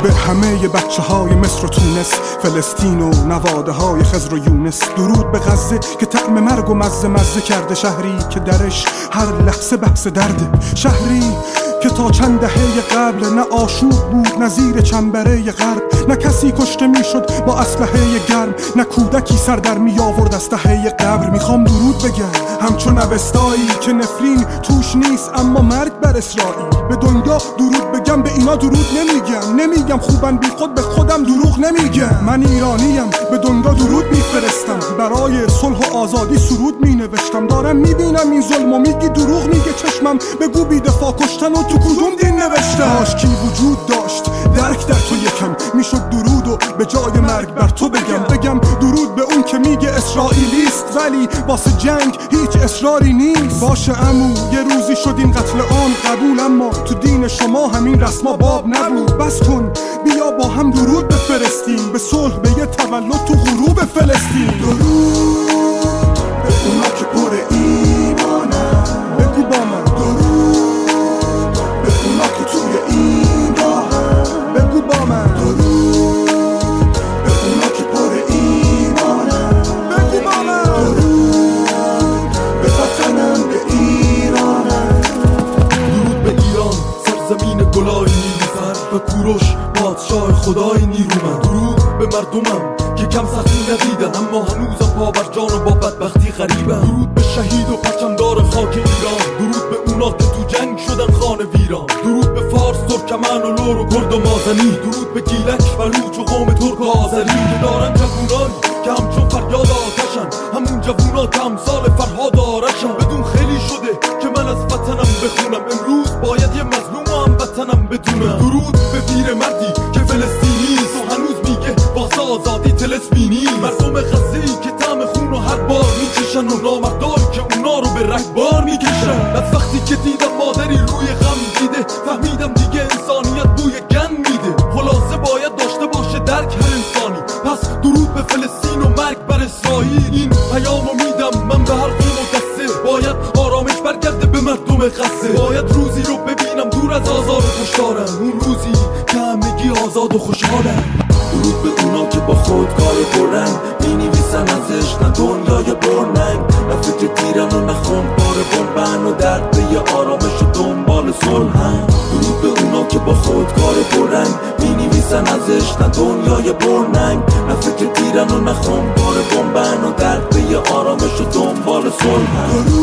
به همه بچه های مصر و تونس، فلسطین و نواده های خضر و یونس. درود به غزه که طعم مرگ و مزه کرده، شهری که درش هر لحظه بحث درده، شهری که تا چند دهه قبل نه آشوب بود نه زیر چنبره غرب، نه کسی کشته میشد با اسلحه گرم، نه کودکی سر در می آورد از دهه قبر. میخوام درود بگم همچون اوستایی که نفرین توش نیست اما مرگ بر اسرائیل. به دنیا درود بگم، به اینا درود نمیگم خوبن بی خود به خودم دروغ نمیگم. من ایرانیم به دنیا درود میفرستم، برای صلح و آزادی سرود مینوشتم. دارم میبینم این ظلمو میگی دروغ میگه چشمم، بگو بی دفاع کشتن و تو کدوم دین نوشتم؟ کاشکی وجود داشت درک در تو یکم، میشد درود و به جای مرگ بر تو بگم درود به اون که میگه اسرائیلیست ولی واسه جنگ هیچ اصراری نیست. باشه عمو یه روزی شد این قتل عام قبول، اما تو دین شما همین رسما باب نبود. بس کن بیا با هم درود بفرستیم، به صلح به یه تولد تو غروب فلسطین. درود به اونا که پر ایمانن، بگو با من درود به اونا که توی این راهن، بگو با من درود به اونا که پر ایمانن، بگو با من درود به وطنم به ایرانم. درود به ایران سرزمین گلای نیلوفر و کوروش پادشاه خدای نیرومند. درود به مردمم که کم سختی ندیدن اما هنوزم پا بر جان و با بدبختی غریبن. درود به شهید و پرچمدار خاک ایران، درود به اونا که تو جنگ شدن خانه ویران. درود به فارس، ترکمن و لور و کرد و مازنی، درود به گیلک، بلوچ و قوم ترک و آذری که دارن جوونایی که همچون فریاد آتشن، همون جوونا که امثال فرهاد آرشن. بدون خیلی شده که من از وطنم بخونم، امروز باید یه مظلوم و هم وطنم بدونم. درود به پیر مردی که فلسطینیست و هنوز میگه واسه آزادی طلسمینی. مردم غزه‌ای که طعم خون و هر بار میکشن و نامردایی که اونا رو به رگبار میکشن. از وقتی که دیدم مادری روی غم دیده فهمیدم دیگه انسانیت بوی گن میده. خلاصه باید داشته باشه درک هر انسانی، پس درود به فلسطین و مرگ بر اسرائیل. این پیامو میدم من به هر قوم و دسته، باید آرامش برگرده به مردم غزه. باید روزی رو ببینم دور از آزار و کشتارن، اون روزی که همگی آزاد و خوشحالن. درود به اونا که با خودکار پررنگ مینویسن ازش نه دنیای برننگ، نه فکر تیرن و نه خونبار بمبن و درد به یه آرامش و دنبال صلحن. درود به اونا که با خودکار پررنگ مینویسن ازش نه دنیای برننگ، نه فکر تیرن و نه خونبار بمبن و درد به یه آرامش و دنبال صلحن.